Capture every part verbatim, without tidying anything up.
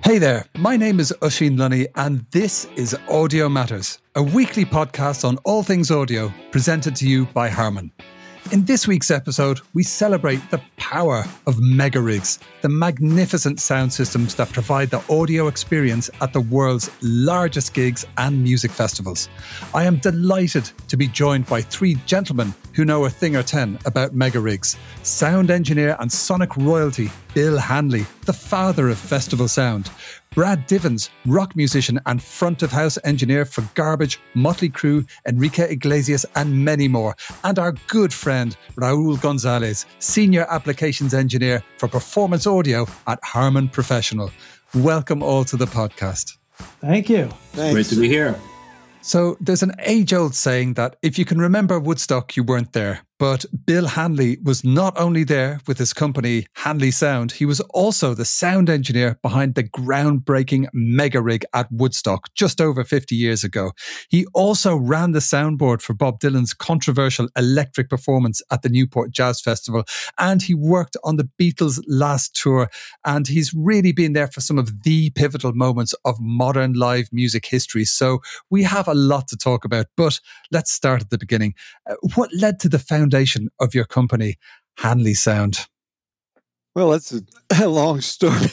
Hey there, my name is Oisin Lunny and this is Audio Matters, a weekly podcast on all things audio presented to you by Harman. In this week's episode, we celebrate the power of mega rigs, the magnificent sound systems that provide the audio experience at the world's largest gigs and music festivals. I am delighted to be joined by three gentlemen who know a thing or ten about mega rigs. Sound engineer and sonic royalty, Bill Hanley, the father of festival sound. Brad Divins, rock musician and front of house engineer for Garbage, Motley Crue, Enrique Iglesias and many more. And our good friend Raul Gonzalez, senior applications engineer for performance audio at Harman Professional. Welcome all to the podcast. Thank you. Thanks. Great to be here. So there's an age-old saying that if you can remember Woodstock, you weren't there. But Bill Hanley was not only there with his company Hanley Sound, he was also the sound engineer behind the groundbreaking mega rig at Woodstock just over fifty years ago. He also ran the soundboard for Bob Dylan's controversial electric performance at the Newport Jazz Festival, and he worked on the Beatles' last tour, and he's really been there for some of the pivotal moments of modern live music history. So we have a lot to talk about, but let's start at the beginning. Uh, what led to the foundation of your company, Hanley Sound? Well, that's a, a long story.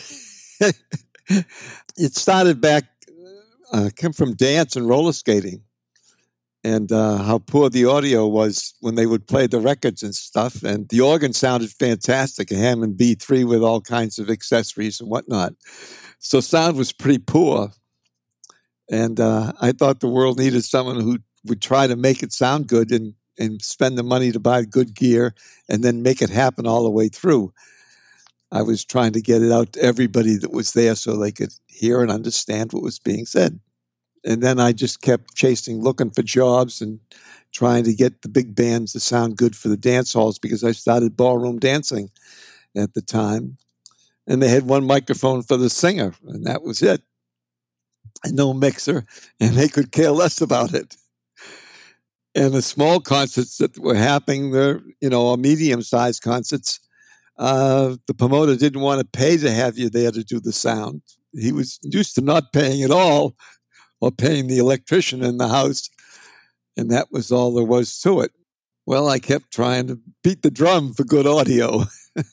It started back, uh, came from dance and roller skating, and uh, how poor the audio was when they would play the records and stuff. And the organ sounded fantastic, a Hammond B three with all kinds of accessories and whatnot. So sound was pretty poor. And uh, I thought the world needed someone who would try to make it sound good and and spend the money to buy good gear and then make it happen all the way through. I was trying to get it out to everybody that was there so they could hear and understand what was being said. And then I just kept chasing, looking for jobs and trying to get the big bands to sound good for the dance halls because I started ballroom dancing at the time. And they had one microphone for the singer, and that was it. And no mixer, and they could care less about it. And the small concerts that were happening there, you know, or medium-sized concerts, uh, the promoter didn't want to pay to have you there to do the sound. He was used to not paying at all or paying the electrician in the house, and that was all there was to it. Well, I kept trying to beat the drum for good audio.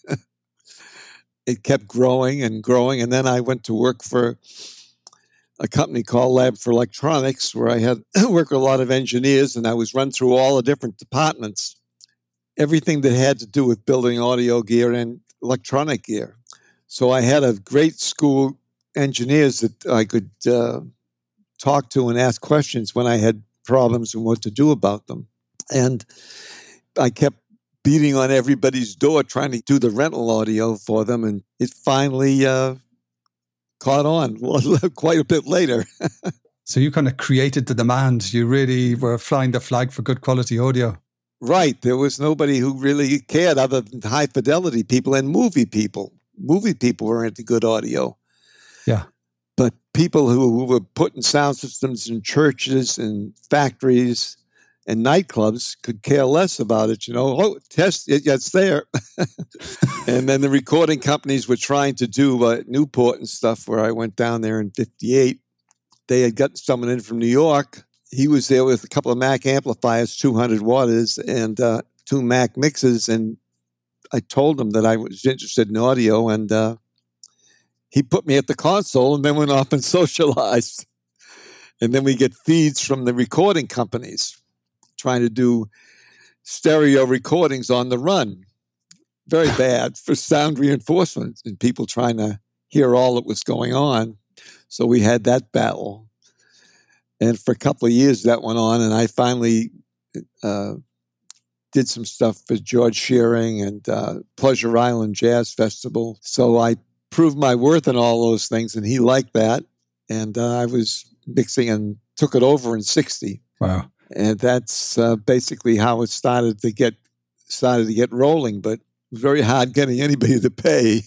It kept growing and growing, and then I went to work for a company called Lab for Electronics, where I had worked with a lot of engineers, and I was run through all the different departments, everything that had to do with building audio gear and electronic gear. So I had a great school engineers that I could uh, talk to and ask questions when I had problems and what to do about them. And I kept beating on everybody's door trying to do the rental audio for them, and it finally Uh, caught on quite a bit later. So you kind of created the demand. You really were flying the flag for good quality audio. Right. There was nobody who really cared other than high fidelity people and movie people. Movie people were into good audio. Yeah. But people who, who were putting sound systems in churches and factories and nightclubs could care less about it. You know, oh, test it, it's there. And then the recording companies were trying to do uh, Newport and stuff, where I went down there in fifty-eight. They had gotten someone in from New York. He was there with a couple of Mac amplifiers, two hundred watts, and uh, two Mac mixes. And I told him that I was interested in audio, and uh, he put me at the console and then went off and socialized. And then we get feeds from the recording companies trying to do stereo recordings on the run. Very bad for sound reinforcement and people trying to hear all that was going on. So we had that battle. And for a couple of years that went on, and I finally uh, did some stuff for George Shearing and uh, Pleasure Island Jazz Festival. So I proved my worth in all those things, and he liked that. And uh, I was mixing and took it over in sixty. Wow. And that's uh, basically how it started to get started to get rolling. But it was very hard getting anybody to pay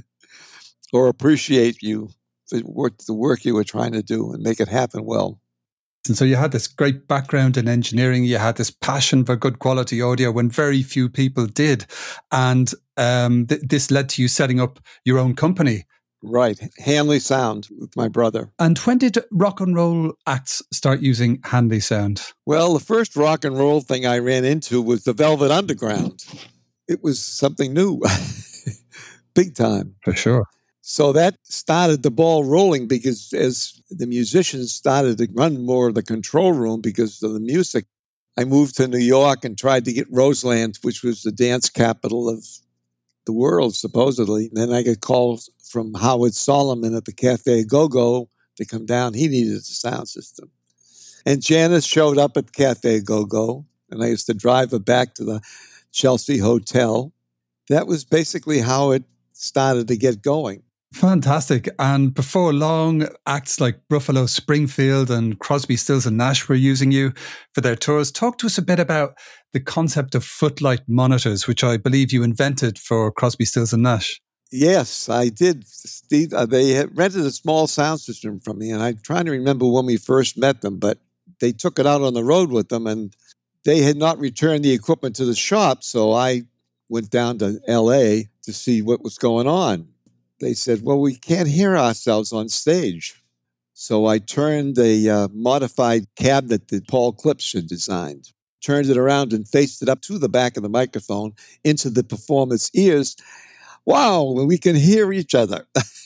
or appreciate you for work, the work you were trying to do and make it happen well. And so you had this great background in engineering. You had this passion for good quality audio when very few people did. And um, th- this led to you setting up your own company. Right. Hanley Sound with my brother. And when did rock and roll acts start using Hanley Sound? Well, the first rock and roll thing I ran into was the Velvet Underground. It was something new, big time. For sure. So that started the ball rolling, because as the musicians started to run more of the control room because of the music, I moved to New York and tried to get Roseland, which was the dance capital of the world, supposedly. And then I got calls from Howard Solomon at the Cafe Go-Go to come down. He needed a sound system. And Janice showed up at Cafe Go-Go, and I used to drive her back to the Chelsea Hotel. That was basically how it started to get going. Fantastic. And before long, acts like Buffalo Springfield and Crosby, Stills and Nash were using you for their tours. Talk to us a bit about the concept of footlight monitors, which I believe you invented for Crosby, Stills and Nash. Yes, I did, Steve. Uh, they had rented a small sound system from me, and I'm trying to remember when we first met them, but they took it out on the road with them, and they had not returned the equipment to the shop, so I went down to L A to see what was going on. They said, well, we can't hear ourselves on stage. So I turned a uh, modified cabinet that Paul Klipsch had designed, turned it around and faced it up to the back of the microphone into the performer's ears. Wow, we can hear each other.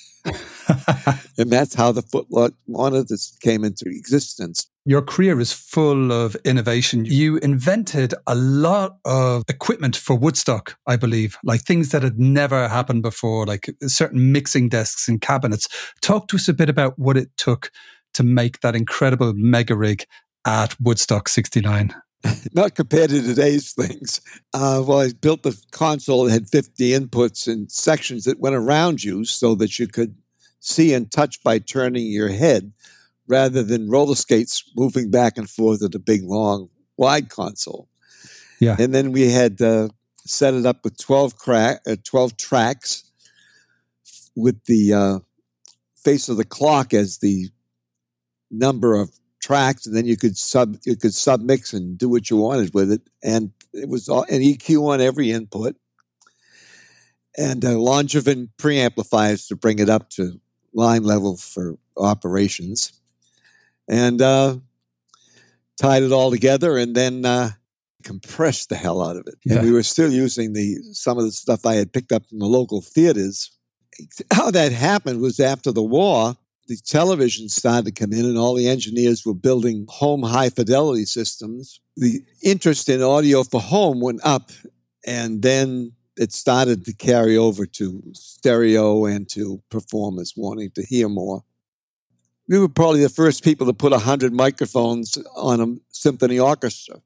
And that's how the footlight monitors came into existence. Your career is full of innovation. You invented a lot of equipment for Woodstock, I believe, like things that had never happened before, like certain mixing desks and cabinets. Talk to us a bit about what it took to make that incredible mega rig at Woodstock sixty-nine. Not compared to today's things. Uh, well, I built the console that had fifty inputs and sections that went around you so that you could see and touch by turning your head, rather than roller skates moving back and forth at a big, long, wide console. Yeah. And then we had uh, set it up with twelve, crack, uh, twelve tracks with the uh, face of the clock as the number of tracks, and then you could sub you could submix and do what you wanted with it. And it was all, an E Q on every input, and uh, Longevin preamplifiers to bring it up to line level for operations. And uh, tied it all together, and then uh, compressed the hell out of it. Yeah. And we were still using the some of the stuff I had picked up from the local theaters. How that happened was after the war, the television started to come in, and all the engineers were building home high-fidelity systems. The interest in audio for home went up, and then it started to carry over to stereo and to performers wanting to hear more. We were probably the first people to put one hundred microphones on a symphony orchestra.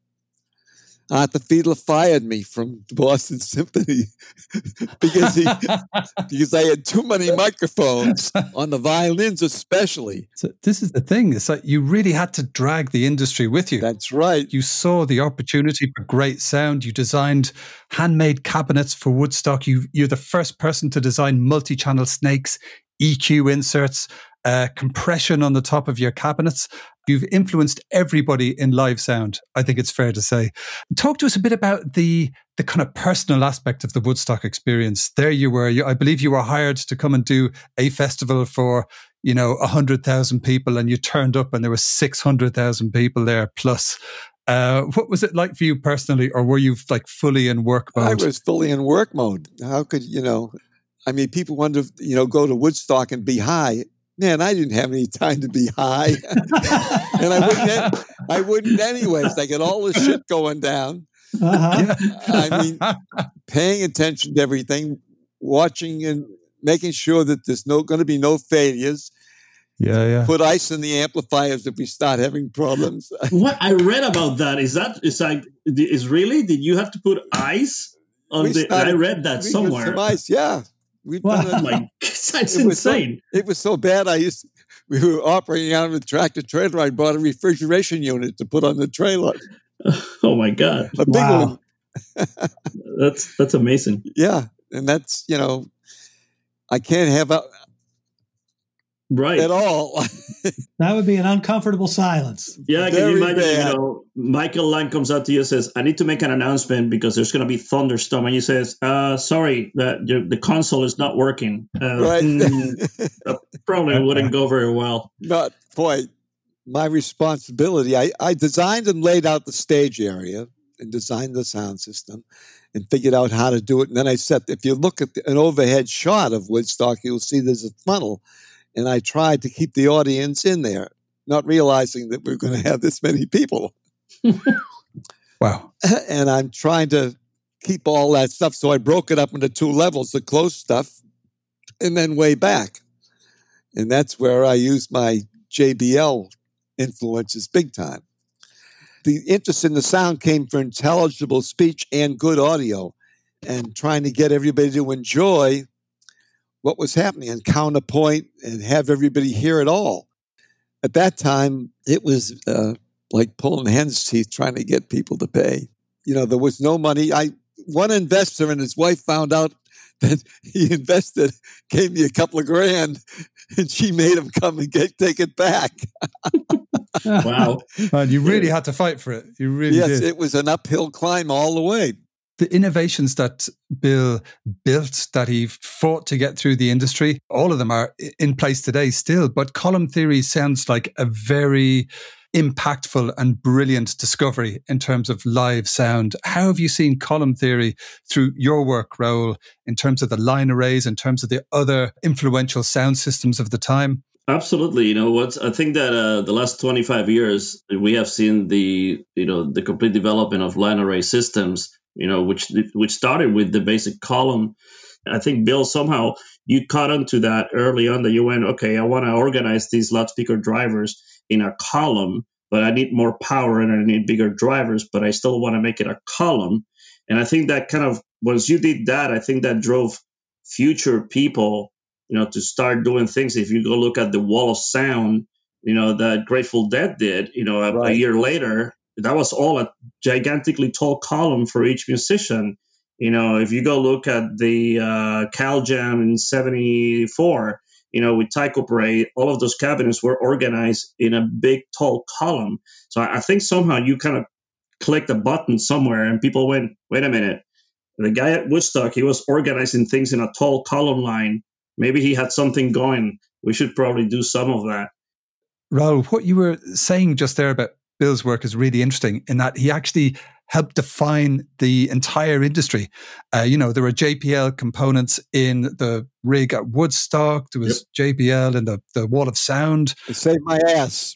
Arthur Fiedler fired me from Boston Symphony because he because I had too many microphones on the violins especially. So this is the thing. It's like you really had to drag the industry with you. That's right. You saw the opportunity for great sound. You designed handmade cabinets for Woodstock. You, you're the first person to design multi-channel snakes, E Q inserts, uh, compression on the top of your cabinets. You've influenced everybody in live sound, I think it's fair to say. Talk to us a bit about the the kind of personal aspect of the Woodstock experience. There you were. You, I believe you were hired to come and do a festival for, you know, one hundred thousand people, and you turned up and there were six hundred thousand people there plus. Uh, what was it like for you personally, or were you like fully in work mode? I was fully in work mode. How could, you know, I mean, people wonder, you know, go to Woodstock and be high. Man, I didn't have any time to be high. And I wouldn't, I wouldn't anyways. I got all this shit going down. Uh-huh. I mean, paying attention to everything, watching and making sure that there's no going to be no failures. Yeah, yeah. Put ice in the amplifiers if we start having problems. What I read about that is that is like is really did you have to put ice on We the? started- I read that we put somewhere. some ice, yeah. We Wow. put Oh it- my, that's It was so- insane. It was so bad. I used to, we were operating out of a tractor trailer. I bought a refrigeration unit to put on the trailer. Oh my god, A big Wow. one. that's that's amazing. Yeah. And that's, you know, I can't have a, Right. at all. That would be an uncomfortable silence. Yeah, can Very you imagine, bad. you know, Michael Lang comes out to you and says, I need to make an announcement because there's going to be thunderstorm. And he says, uh, sorry, the, the, the console is not working. Uh, Right. mm, that probably wouldn't go very well. Not boy, my responsibility. I, I designed and laid out the stage area and designed the sound system and figured out how to do it. And then I said, if you look at the, an overhead shot of Woodstock, you'll see there's a funnel. And I tried to keep the audience in there, not realizing that we're going to have this many people. Wow. And I'm trying to keep all that stuff. So I broke it up into two levels, the close stuff and then way back. And that's where I use my J B L influences big time. The interest in the sound came from intelligible speech and good audio and trying to get everybody to enjoy what was happening and counterpoint and have everybody hear it all. At that time, it was uh, like pulling hen's teeth trying to get people to pay. You know, there was no money. I one investor and his wife found out that he invested, gave me a couple of grand, and she made him come and get take it back. Wow. And you really had to fight for it. You really yes, did. It was an uphill climb all the way. The innovations that Bill built, that he fought to get through the industry, all of them are in place today still. But column theory sounds like a very impactful and brilliant discovery in terms of live sound. How have you seen column theory through your work, Raoul, in terms of the line arrays, in terms of the other influential sound systems of the time? Absolutely. You know what? I think that uh, the last twenty-five years, we have seen the, you know, the complete development of line array systems, you know, which which started with the basic column. I think, Bill, somehow you caught onto that early on that you went, okay, I want to organize these loudspeaker drivers in a column, but I need more power and I need bigger drivers, but I still want to make it a column. And I think that kind of, once you did that, I think that drove future people, you know, to start doing things. If you go look at the Wall of Sound, you know, that Grateful Dead did, you know, a, Right. a year later, that was all a gigantically tall column for each musician. You know, if you go look at the uh, Cal Jam in seventy-four, you know, with Tycho Brahe, all of those cabinets were organized in a big, tall column. So I, I think somehow you kind of clicked a button somewhere and people went, wait a minute, the guy at Woodstock, he was organizing things in a tall column line. Maybe he had something going. We should probably do some of that. Raoul, what you were saying just there about Bill's work is really interesting in that he actually helped define the entire industry. Uh, you know, there were J B L components in the rig at Woodstock. There was yep. J B L in the, the Wall of Sound. It saved my ass.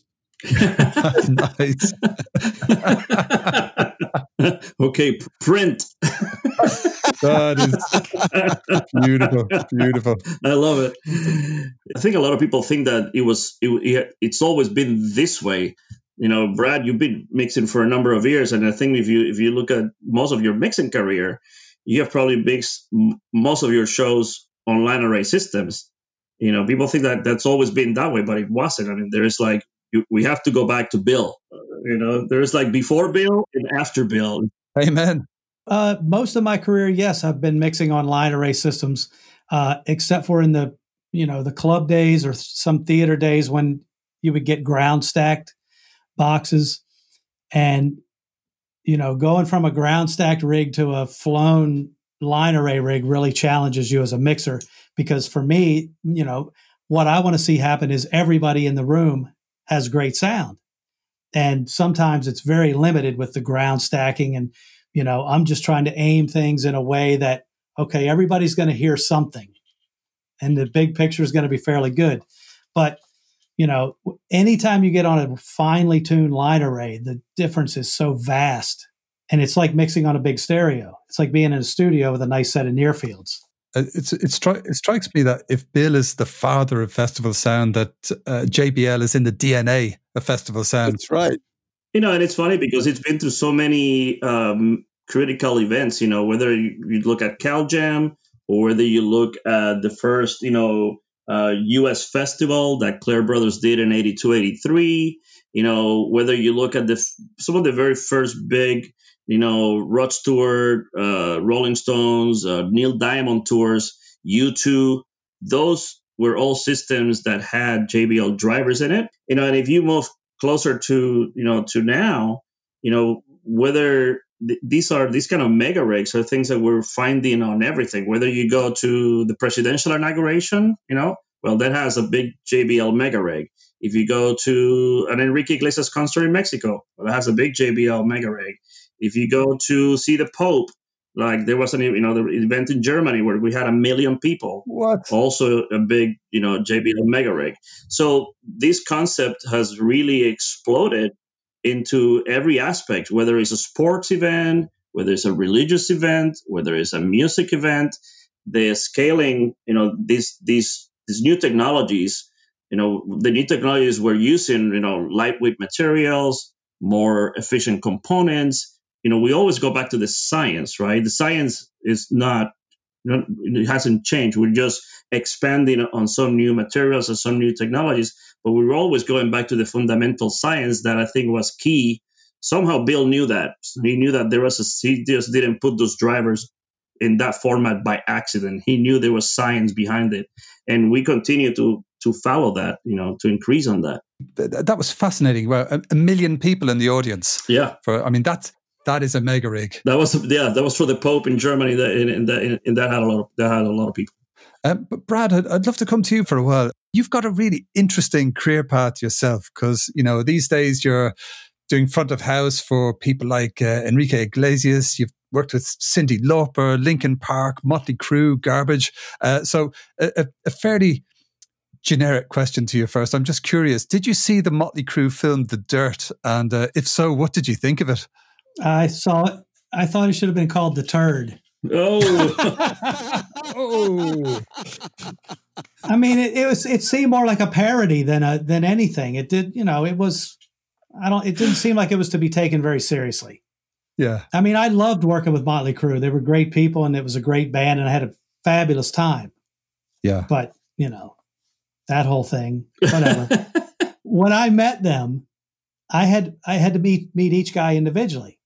Nice. Okay, print. That is beautiful, beautiful. I love it. I think a lot of people think that it was it, it's always been this way. You know, Brad, you've been mixing for a number of years, and I think if you if you look at most of your mixing career, you have probably mixed most of your shows on line array systems. You know, people think that that's always been that way, but it wasn't. I mean, there is like we have to go back to Bill. You know, there is like before Bill and after Bill. Amen. Uh, most of my career, yes, I've been mixing on line array systems, uh, except for in the you know the club days or some theater days when you would get ground stacked boxes, and you know going from a ground stacked rig to a flown line array rig really challenges you as a mixer, because for me, you know what I want to see happen is everybody in the room has great sound, and sometimes it's very limited with the ground stacking, and you know I'm just trying to aim things in a way that okay, everybody's going to hear something and the big picture is going to be fairly good. But you know, anytime you get on a finely tuned line array, the difference is so vast. And it's like mixing on a big stereo. It's like being in a studio with a nice set of near fields. It's, it, stri- it strikes me that if Bill is the father of festival sound, that uh, J B L is in the D N A of festival sound. That's right. You know, and it's funny because it's been through so many um, critical events, you know, whether you, you look at Cal Jam or whether you look at the first, you know, Uh, U S festival that Clair Brothers did in eighty-two, eighty-three, you know, whether you look at the some of the very first big, you know, Rod Stewart, uh, Rolling Stones, uh, Neil Diamond tours, U two, those were all systems that had J B L drivers in it. You know, and if you move closer to, you know, to now, you know, whether th- these are these kind of mega rigs are things that we're finding on everything. Whether you go to the presidential inauguration, you know, well, that has a big J B L mega rig. If you go to an Enrique Iglesias concert in Mexico, well, it has a big J B L mega rig. If you go to see the Pope, like there was an you know the event in Germany where we had a million people. What? Also a big you know J B L mega rig. So this concept has really exploded into every aspect, whether it's a sports event, whether it's a religious event, whether it's a music event. The scaling, you know, these these these new technologies, you know, the new technologies we're using, you know, lightweight materials, more efficient components. You know, we always go back to the science, right? The science is not, it hasn't changed. We're just expanding on some new materials and some new technologies, but we were always going back to the fundamental science that I think was key. Somehow Bill knew that. He knew that there was a, he just didn't put those drivers in that format by accident. He knew there was science behind it. And we continue to to follow that, you know, to increase on that. That was fascinating. Well, a, a million people in the audience. Yeah. For I mean, that's that is a mega rig. That was yeah, that was for the Pope in Germany. That in, in, that, in that had a lot of that had a lot of people. Um, but Brad, I'd, I'd love to come to you for a while. You've got a really interesting career path yourself, because you know these days you're doing front of house for people like uh, Enrique Iglesias. You've worked with Cyndi Lauper, Linkin Park, Motley Crue, Garbage. Uh, so a, a fairly generic question to you first. I'm just curious, did you see the Motley Crue film The Dirt? And uh, if so, what did you think of it? I saw it. I thought it should have been called The Turd. Oh. Oh. I mean, it, it was. It seemed more like a parody than a than anything. It did, you know. It was. I don't. It didn't seem like it was to be taken very seriously. Yeah. I mean, I loved working with Motley Crue. They were great people, and it was a great band, and I had a fabulous time. Yeah. But you know, that whole thing, whatever. When I met them, I had I had to meet meet each guy individually.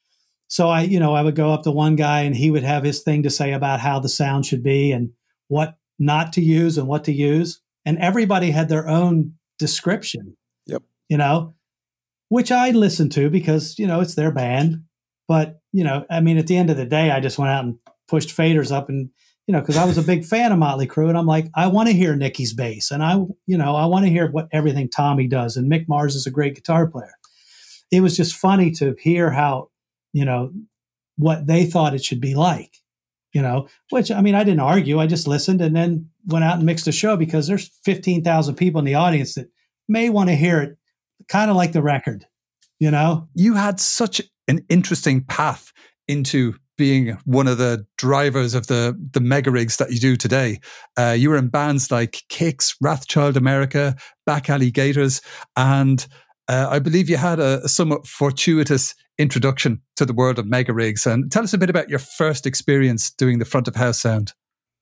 So I, you know, I would go up to one guy and he would have his thing to say about how the sound should be and what not to use and what to use. And everybody had their own description. Yep. You know, which I listened to because, you know, it's their band. But, you know, I mean, at the end of the day, I just went out and pushed faders up and, you know, because I was a big fan of Motley Crue. And I'm like, I want to hear Nicky's bass. And I, you know, I want to hear what everything Tommy does. And Mick Mars is a great guitar player. It was just funny to hear how, you know, what they thought it should be like, you know, which, I mean, I didn't argue. I just listened and then went out and mixed a show because there's fifteen thousand people in the audience that may want to hear it kind of like the record, you know? You had such an interesting path into being one of the drivers of the, the mega rigs that you do today. Uh, you were in bands like Kicks, Wrathchild America, Back Alley Gators, and uh, I believe you had a, a somewhat fortuitous introduction to the world of mega rigs. And tell us a bit about your first experience doing the front of house sound.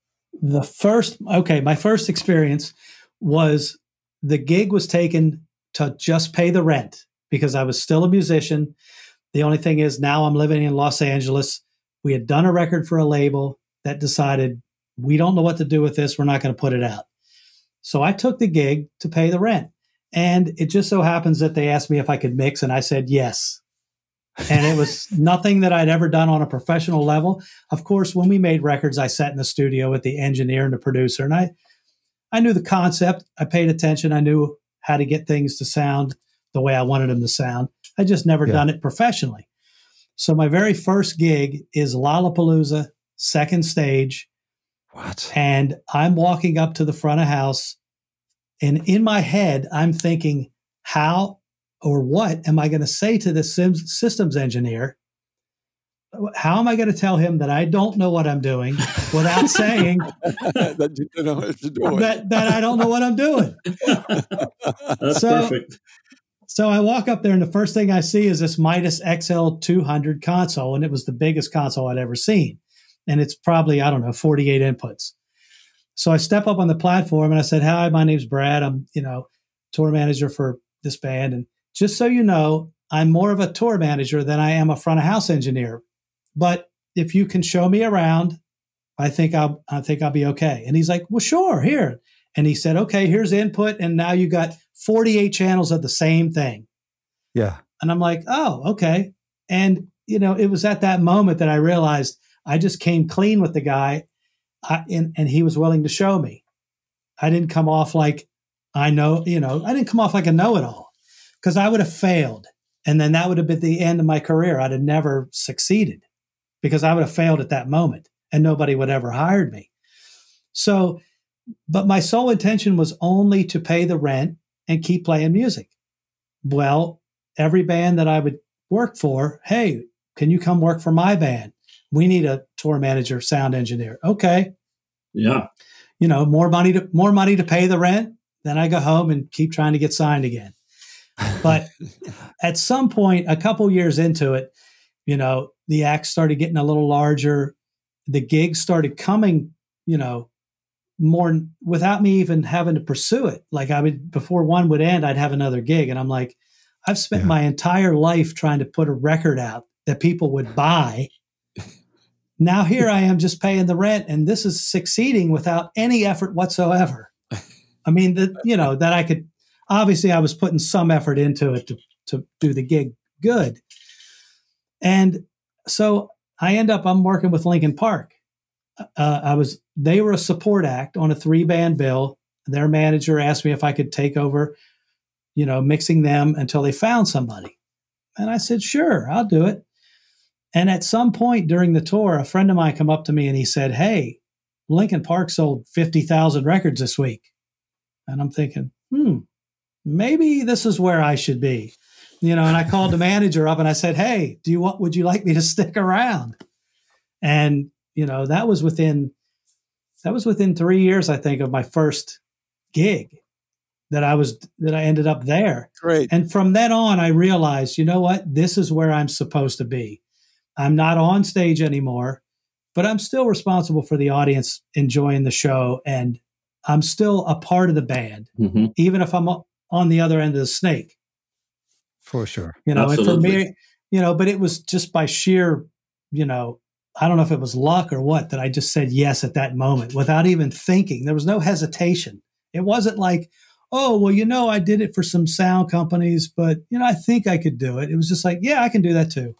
The first, okay, my first experience was the gig was taken to just pay the rent because I was still a musician. The only thing is now I'm living in Los Angeles. We had done a record for a label that decided we don't know what to do with this. We're not going to put it out. So I took the gig to pay the rent. And it just so happens that they asked me if I could mix, and I said yes. And it was nothing that I'd ever done on a professional level. Of course, when we made records, I sat in the studio with the engineer and the producer, and I, I knew the concept. I paid attention. I knew how to get things to sound the way I wanted them to sound. I just never yeah. done it professionally. So my very first gig is Lollapalooza, second stage. What? And I'm walking up to the front of house. And in my head, I'm thinking, how or what am I going to say to the systems engineer? How am I going to tell him that I don't know what I'm doing without saying that, you don't know what you're doing. that, that I don't know what I'm doing? That's so, perfect. So I walk up there, and the first thing I see is this Midas X L two hundred console, and it was the biggest console I'd ever seen. And it's probably, I don't know, forty-eight inputs. So I step up on the platform and I said, hi, my name's Brad. I'm, you know, tour manager for this band. And just so you know, I'm more of a tour manager than I am a front of house engineer. But if you can show me around, I think I'll, I think I'll be okay. And he's like, well, sure, here. And he said, okay, here's input. And now you got forty-eight channels of the same thing. Yeah. And I'm like, oh, okay. And, you know, it was at that moment that I realized I just came clean with the guy I, and, and he was willing to show me. I didn't come off like I know, you know, I didn't come off like a know-it-all because I would have failed. And then that would have been the end of my career. I'd have never succeeded because I would have failed at that moment and nobody would ever hired me. So, but my sole intention was only to pay the rent and keep playing music. Well, every band that I would work for, hey, can you come work for my band? We need a tour manager, sound engineer. Okay. Yeah. You know, more money to more money to pay the rent. Then I go home and keep trying to get signed again. But at some point, a couple years into it, you know, the acts started getting a little larger. The gigs started coming, you know, more without me even having to pursue it. Like I would, before one would end, I'd have another gig. And I'm like, I've spent yeah. my entire life trying to put a record out that people would buy. Now here I am just paying the rent and this is succeeding without any effort whatsoever. I mean, the, you know, that I could, obviously I was putting some effort into it to, to do the gig good. And so I end up, I'm working with Linkin Park. Uh, I was, they were a support act on a three band bill. Their manager asked me if I could take over, you know, mixing them until they found somebody. And I said, sure, I'll do it. And at some point during the tour, a friend of mine come up to me and he said, hey, Linkin Park sold fifty thousand records this week. And I'm thinking, hmm, maybe this is where I should be. You know, and I called the manager up and I said, hey, do you want, would you like me to stick around? And, you know, that was within, that was within three years, I think, of my first gig that I was, that I ended up there. Great. And from then on, I realized, you know what, this is where I'm supposed to be. I'm not on stage anymore, but I'm still responsible for the audience enjoying the show. And I'm still a part of the band, mm-hmm. even if I'm on the other end of the snake. For sure. You know, Absolutely. And for me, you know, but it was just by sheer, you know, I don't know if it was luck or what, that I just said yes at that moment without even thinking. There was no hesitation. It wasn't like, oh, well, you know, I did it for some sound companies, but, you know, I think I could do it. It was just like, yeah, I can do that too.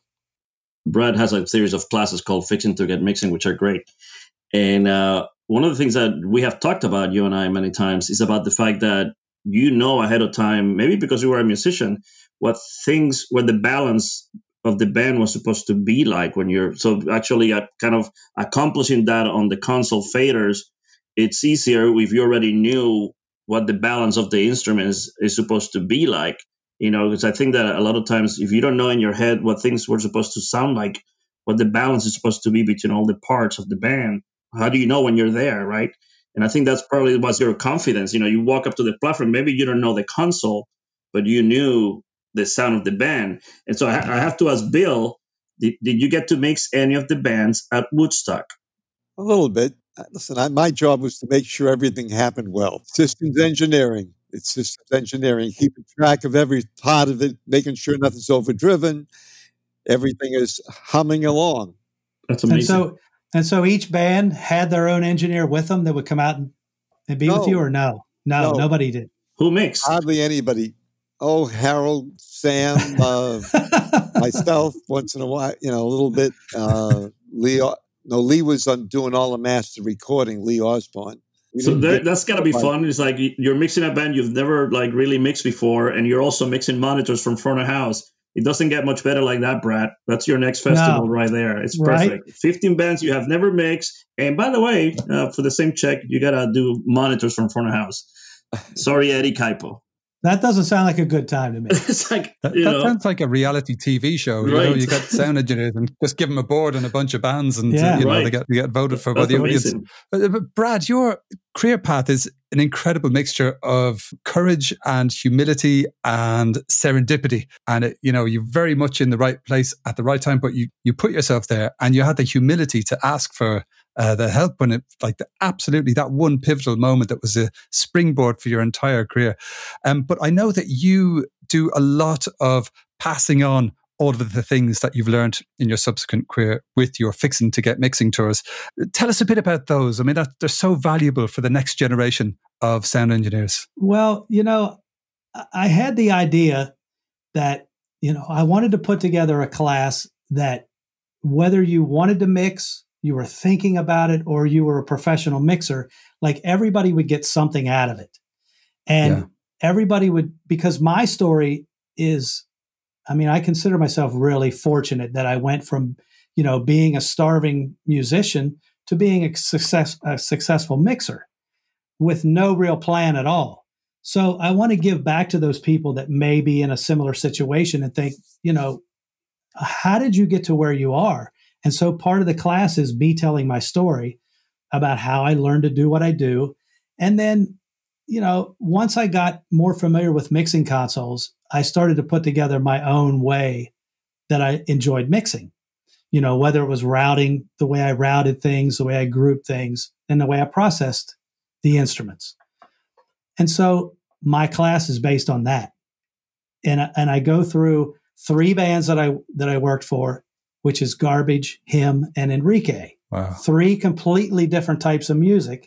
Brad has a series of classes called Fixing to Get Mixing, which are great. And uh, one of the things that we have talked about, you and I, many times, is about the fact that you know ahead of time, maybe because you were a musician, what things, what the balance of the band was supposed to be like when you're, so actually uh, kind of accomplishing that on the console faders, it's easier if you already knew what the balance of the instruments is supposed to be like. You know, because I think that a lot of times, if you don't know in your head what things were supposed to sound like, what the balance is supposed to be between all the parts of the band, how do you know when you're there, right? And I think that's probably was your confidence. You know, you walk up to the platform, maybe you don't know the console, but you knew the sound of the band. And so I, I have to ask Bill, did, did you get to mix any of the bands at Woodstock? A little bit. Listen, I, my job was to make sure everything happened well. Systems engineering. It's systems engineering, keeping track of every part of it, making sure nothing's overdriven. Everything is humming along. That's amazing. And so, and so each band had their own engineer with them that would come out and, and be no. with you, or no? no? No, nobody did. Who mixed? Hardly anybody. Oh, Harold, Sam, uh, myself, once in a while, you know, a little bit. Uh, Lee, no, Lee was on doing all the master recording, Lee Osborne. So that, that's gotta be fun. It's like you're mixing a band you've never like really mixed before, and you're also mixing monitors from front of house. It doesn't get much better like that, Brad. That's your next festival no. right there. It's perfect. Right? fifteen bands you have never mixed, and by the way, uh, for the same check, you gotta do monitors from front of house. Sorry, Eddie Kaipo. That doesn't sound like a good time to me. It's like, that you that know, sounds like a reality T V show. You right. know, you got sound engineers and just give them a board and a bunch of bands, and yeah, you know right. they get they get voted for That's by the amazing. audience. But, but Brad, your career path is an incredible mixture of courage and humility and serendipity, and it, you know you're very much in the right place at the right time. But you you put yourself there, and you had the humility to ask for Uh, the help when it, like, the, absolutely that one pivotal moment that was a springboard for your entire career. Um, but I know that you do a lot of passing on all of the things that you've learned in your subsequent career with your Fixing to Get Mixing tours. Tell us a bit about those. I mean, that, they're so valuable for the next generation of sound engineers? Well, you know, I had the idea that, you know, I wanted to put together a class that whether you wanted to mix, you were thinking about it, or you were a professional mixer, like everybody would get something out of it. And yeah. everybody would, because my story is, I mean, I consider myself really fortunate that I went from, you know, being a starving musician to being a success, a successful mixer with no real plan at all. So I want to give back to those people that may be in a similar situation and think, you know, how did you get to where you are? And so part of the class is me telling my story about how I learned to do what I do. And then, you know, once I got more familiar with mixing consoles, I started to put together my own way that I enjoyed mixing, you know, whether it was routing, the way I routed things, the way I grouped things, and the way I processed the instruments. And so my class is based on that. And, and I go through three bands that I that I worked for, which is Garbage, Him, and Enrique. Wow. Three completely different types of music.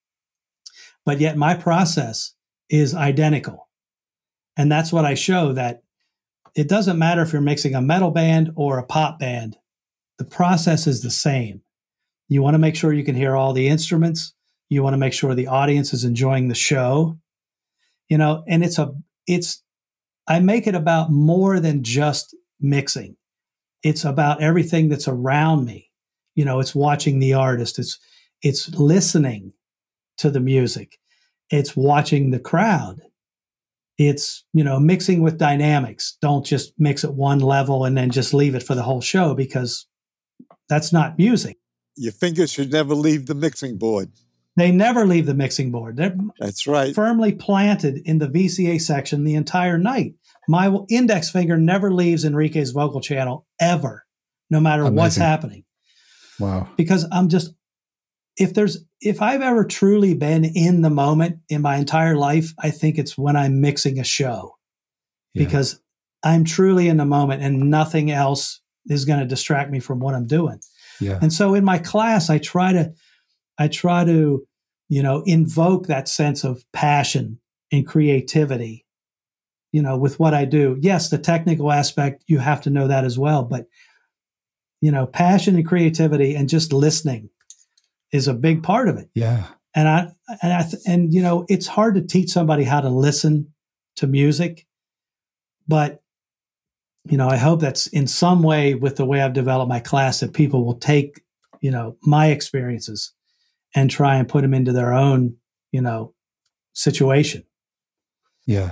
But yet my process is identical. And that's what I show, that it doesn't matter if you're mixing a metal band or a pop band. The process is the same. You want to make sure you can hear all the instruments. You want to make sure the audience is enjoying the show. You know, and it's a, it's, I make it about more than just mixing. It's about everything that's around me. You know, it's watching the artist. It's, it's listening to the music. It's watching the crowd. It's, you know, mixing with dynamics. Don't just mix at one level and then just leave it for the whole show, because that's not music. Your fingers should never leave the mixing board. They never leave the mixing board. They're That's right. firmly planted in the V C A section the entire night. My index finger never leaves Enrique's vocal channel ever, no matter Amazing. What's happening. Wow. Because I'm just, if there's, if I've ever truly been in the moment in my entire life, I think it's when I'm mixing a show, yeah. because I'm truly in the moment and nothing else is going to distract me from what I'm doing. Yeah. And so in my class, I try to, I try to, you know, invoke that sense of passion and creativity, you know, with what I do. Yes, the technical aspect, you have to know that as well. But, you know, passion and creativity and just listening is a big part of it. Yeah. And I, and I, and, you know, it's hard to teach somebody how to listen to music, but, you know, I hope that's in some way with the way I've developed my class that people will take, you know, my experiences and try and put them into their own, you know, situation. Yeah.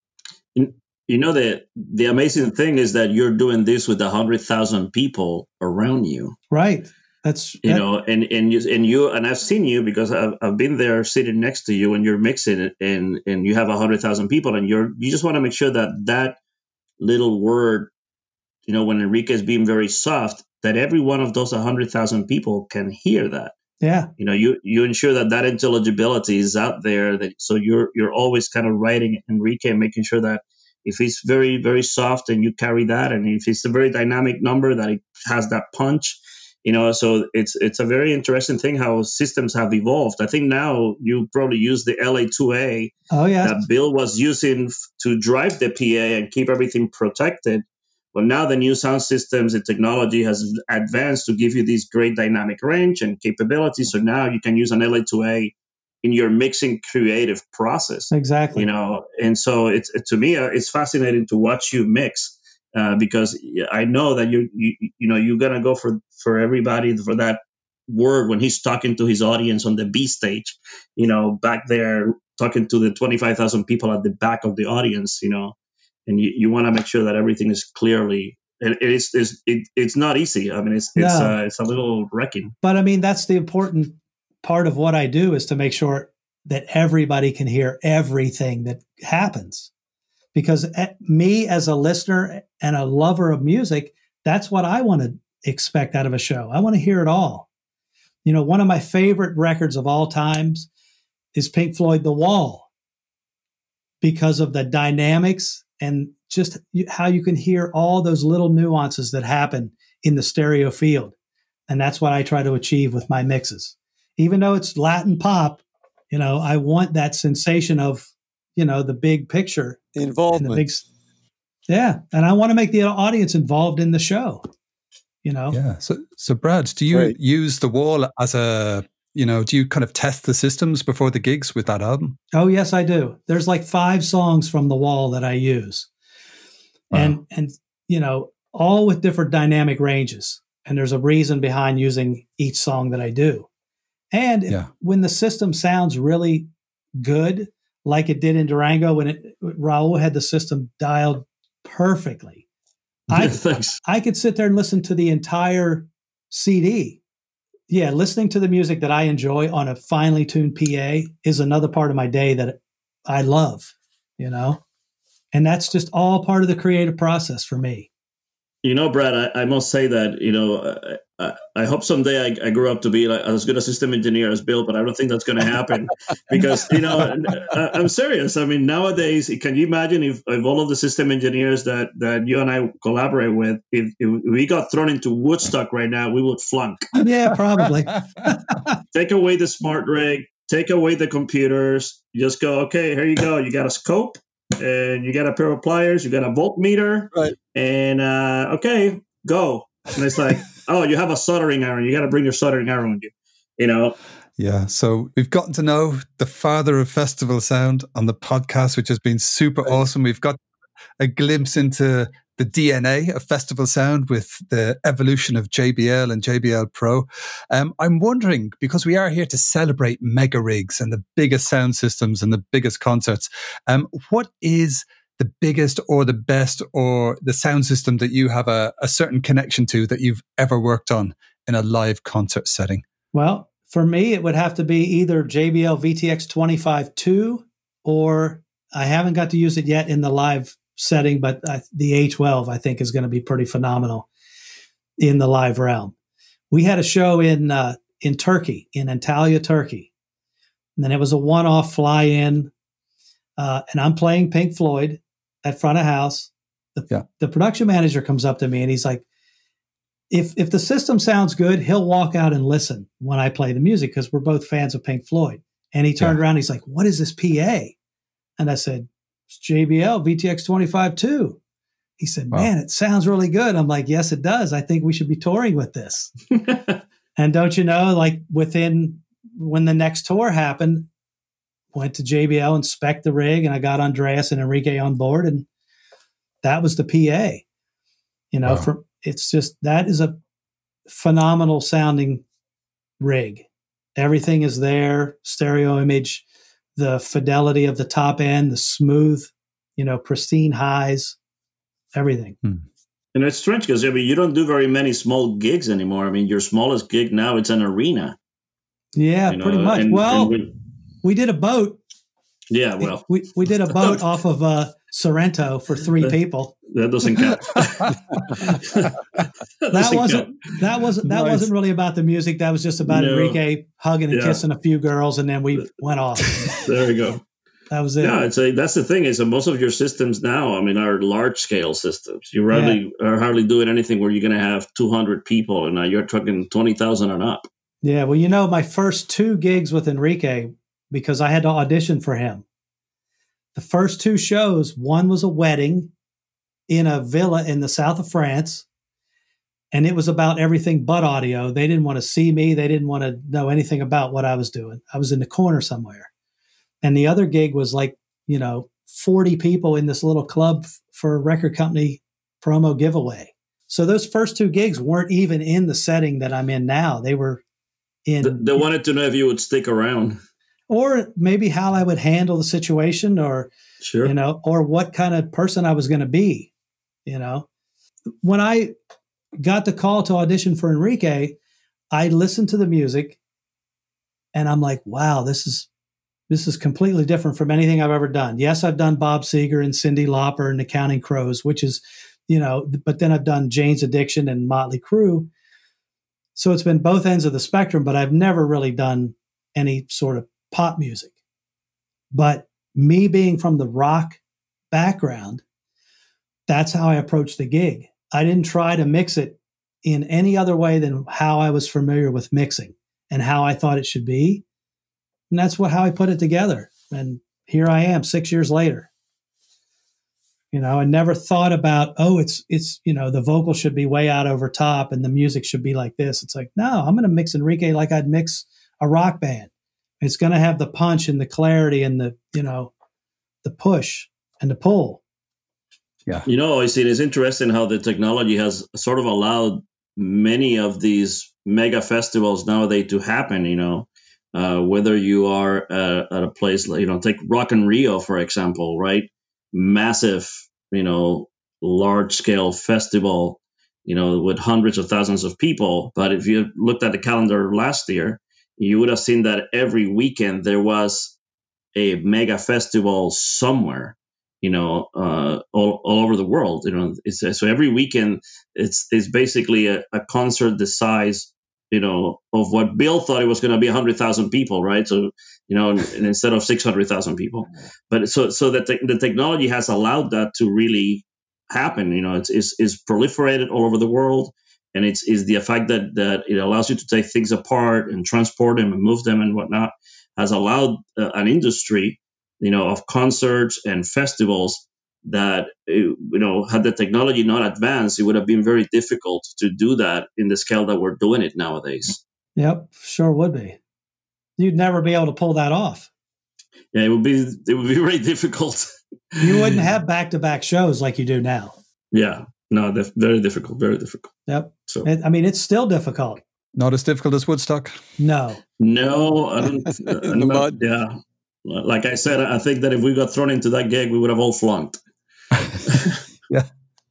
You know, the the amazing thing is that you're doing this with a hundred thousand people around you. Right. That's you that, know, and and you and you and I've seen you because I've I've been there sitting next to you and you're mixing it, and and you have a hundred thousand people, and you're you just want to make sure that that little word, you know, when Enrique is being very soft, that every one of those a hundred thousand people can hear that. Yeah. You know, you you ensure that that intelligibility is out there. That so you're you're always kind of writing Enrique and making sure that if it's very, very soft and you carry that, and if it's a very dynamic number, that it has that punch, you know, so it's it's a very interesting thing how systems have evolved. I think now you probably use the L A two A oh, yeah. that Bill was using f- to drive the P A and keep everything protected. But now the new sound systems and technology has advanced to give you this great dynamic range and capability. So now you can use an L A two A in your mixing creative process. Exactly. You know, and so it's it, to me, uh, it's fascinating to watch you mix uh, because I know that you you you know you're gonna go for for everybody for that word when he's talking to his audience on the B stage. You know, back there talking to the twenty-five thousand people at the back of the audience. You know, and you, you want to make sure that everything is clearly. It, it's it's it, it's not easy. I mean, it's it's no. uh, it's a little wrecking. But I mean, that's the important part of what I do, is to make sure that everybody can hear everything that happens. Because me as a listener and a lover of music, that's what I want to expect out of a show. I want to hear it all. You know, one of my favorite records of all times is Pink Floyd, The Wall, because of the dynamics and just how you can hear all those little nuances that happen in the stereo field. And that's what I try to achieve with my mixes. Even though it's Latin pop, You know, I want that sensation of, you know, the big picture. Involvement. And the big, yeah. And I want to make the audience involved in the show, you know? Yeah. So, so Brad, do you Great. use the wall as a, you know, do you kind of test the systems before the gigs with that album? Oh, yes, I do. There's like five songs from the wall that I use. Wow. And, and, you know, all with different dynamic ranges. And there's a reason behind using each song that I do. And yeah. when the system sounds really good, like it did in Durango, when it, Raul had the system dialed perfectly, I, I could sit there and listen to the entire C D. Yeah, listening to the music that I enjoy on a finely tuned P A is another part of my day that I love, you know? And that's just all part of the creative process for me. You know, Brad, I, I must say that, you know, I, I hope someday I, I grow up to be like, as good a system engineer as Bill, but I don't think that's going to happen because, you know, I, I'm serious. I mean, nowadays, can you imagine if, if all of the system engineers that, that you and I collaborate with, if, if we got thrown into Woodstock right now, we would flunk. Yeah, probably. Take away the smart rig, take away the computers, just go, okay, here you go. You got a scope. And you got a pair of pliers, you got a voltmeter, right? And uh, okay, go. And it's like, oh, you have a soldering iron. You got to bring your soldering iron with you, you know. Yeah. So we've gotten to know the father of festival sound on the podcast, which has been super right. awesome. We've got a glimpse into the D N A of festival sound with the evolution of J B L and J B L Pro. Um, I'm wondering, because we are here to celebrate mega rigs and the biggest sound systems and the biggest concerts, um, what is the biggest or the best or the sound system that you have a, a certain connection to that you've ever worked on in a live concert setting? Well, for me, it would have to be either J B L V T X twenty-five two, or I haven't got to use it yet in the live setting, but uh, the A twelve I think is going to be pretty phenomenal in the live realm. We had a show in uh, in Turkey, in Antalya, Turkey, and then it was a one-off fly-in, uh, and I'm playing Pink Floyd at front of house. The, yeah. the production manager comes up to me and he's like, if if the system sounds good, he'll walk out and listen when I play the music because we're both fans of Pink Floyd. And he turned yeah. around and he's like, what is this P A? And I said, it's J B L V T X twenty-five two. He said, man, wow. it sounds really good. I'm like, yes, it does. I think we should be touring with this. And don't you know, like within, when the next tour happened, went to J B L and spec'd the rig, and I got Andreas and Enrique on board, and that was the P A. You know, wow. for it's just, that is a phenomenal sounding rig. Everything is there, stereo image, the fidelity of the top end, the smooth, you know, pristine highs, everything. Hmm. And it's strange because, I mean, you don't do very many small gigs anymore. I mean, your smallest gig now, it's an arena. Yeah, you know, pretty much. And, well, and we, we did a boat. Yeah, well. We we did a boat off of uh, Sorrento for three that, people. That doesn't count. that, that doesn't wasn't count. that wasn't that nice. wasn't really about the music. That was just about no. Enrique hugging and yeah. kissing a few girls, and then we went off. There you go. That was it. Yeah, I'd say that's the thing is that most of your systems now, I mean, are large scale systems. You rarely yeah. are hardly doing anything where you're going to have two hundred people, and now you're talking twenty thousand and up. Yeah, well, you know, my first two gigs with Enrique, because I had to audition for him. The first two shows, one was a wedding in a villa in the south of France, and it was about everything but audio. They didn't want to see me. They didn't want to know anything about what I was doing. I was in the corner somewhere. And the other gig was like, you know, forty people in this little club f- for a record company promo giveaway. So those first two gigs weren't even in the setting that I'm in now. They were in... They wanted to know if you would stick around. Or maybe how I would handle the situation, or, sure. you know, or what kind of person I was going to be, you know. When I got the call to audition for Enrique, I listened to the music and I'm like, wow, this is, this is completely different from anything I've ever done. Yes, I've done Bob Seger and Cyndi Lauper and the Counting Crows, which is, you know, but then I've done Jane's Addiction and Motley Crue. So it's been both ends of the spectrum, but I've never really done any sort of pop music. But me being from the rock background, that's how I approached the gig. I didn't try to mix it in any other way than how I was familiar with mixing and how I thought it should be. And that's what how I put it together. And here I am six years later. You know, I never thought about, oh, it's, it's, you know, the vocal should be way out over top and the music should be like this. It's like, no, I'm going to mix Enrique like I'd mix a rock band. It's going to have the punch and the clarity and the, you know, the push and the pull. Yeah. You know, I see it's interesting how the technology has sort of allowed many of these mega festivals nowadays to happen, you know, uh, whether you are uh, at a place like, you know, take Rock in Rio, for example, right? Massive, you know, large scale festival, you know, with hundreds of thousands of people. But if you looked at the calendar last year, you would have seen that every weekend there was a mega festival somewhere, you know, uh, all, all over the world. You know, it's, so every weekend it's it's basically a, a concert the size, you know, of what Bill thought it was going to be one hundred thousand people, right? So, you know, and, and instead of six hundred thousand people. But so so that the, the technology has allowed that to really happen. You know, it's, it's, it's proliferated all over the world. And it's, it's the fact that, that it allows you to take things apart and transport them and move them and whatnot has allowed uh, an industry, you know, of concerts and festivals that, you know, had the technology not advanced, it would have been very difficult to do that in the scale that we're doing it nowadays. Yep, sure would be. You'd never be able to pull that off. Yeah, it would be it would be very difficult. You wouldn't have back-to-back shows like you do now. Yeah, no, def- very difficult, very difficult. Yep. So it, I mean, it's still difficult. Not as difficult as Woodstock. No. No, I don't. Uh, In the not, mud. Yeah, like I said, I think that if we got thrown into that gig, we would have all flunked. Yeah.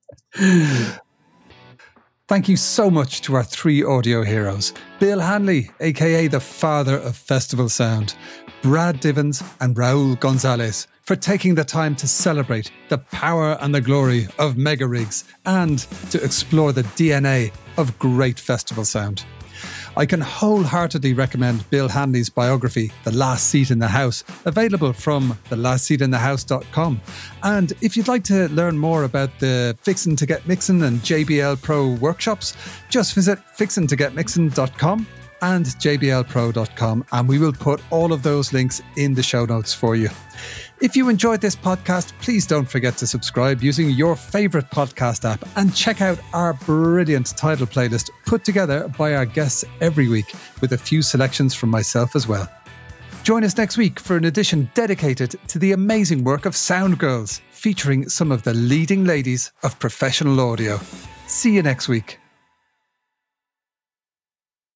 Thank you so much to our three audio heroes, Bill Hanley, aka the father of festival sound, Brad Divins and Raul Gonzalez, for taking the time to celebrate the power and the glory of mega rigs and to explore the D N A of great festival sound. I can wholeheartedly recommend Bill Hanley's biography, The Last Seat in the House, available from the last seat in the house dot com. And if you'd like to learn more about the Fixin' to Get Mixin' and J B L Pro workshops, just visit fixin to get mixin dot com and j b l pro dot com, and we will put all of those links in the show notes for you. If you enjoyed this podcast, please don't forget to subscribe using your favourite podcast app and check out our brilliant title playlist put together by our guests every week with a few selections from myself as well. Join us next week for an edition dedicated to the amazing work of Sound Girls, featuring some of the leading ladies of professional audio. See you next week.